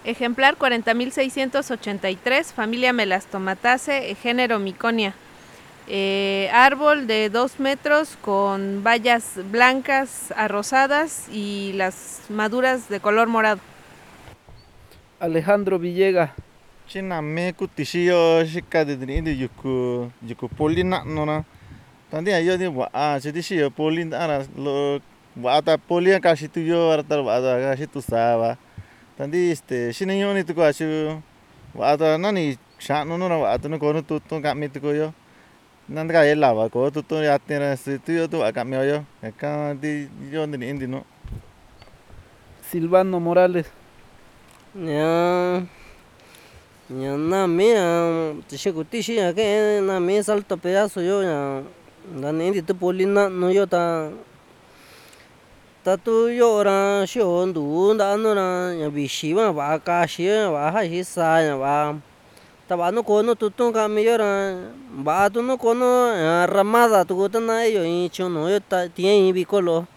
Ejemplar 40.683, familia Melastomataceae, género Miconia. Árbol de 2 metros con bayas blancas arrosadas y las maduras de color morado. Alejandro Villegas. China me kutishio shika de drin de yuku polina nona. Tandi ayo di wa chidi shio polin ara lo wa ta polia kashi tu yo ara tar wa da kashi tu sawa. Tandi shine yo ni tu kashi wa ta nani shanu no wa tu no kono tu tu kami tu yo. Nanda ka lava ko tu tu ya tera si tu yo tu kami yo. Ka di yo ni indi no. Silvano Morales. Ya ya na me tishikuti ya que na me salto pedazo yo ya dani ndi tu polina no yo ta tu yo ra xio ndu nda no ra ya vixi va kaxi va ja xi sa ya va ta va no kono tu tu ka mi yo ra va tu no kono ramada tu ta na yo in chono yo ta tiene viko lo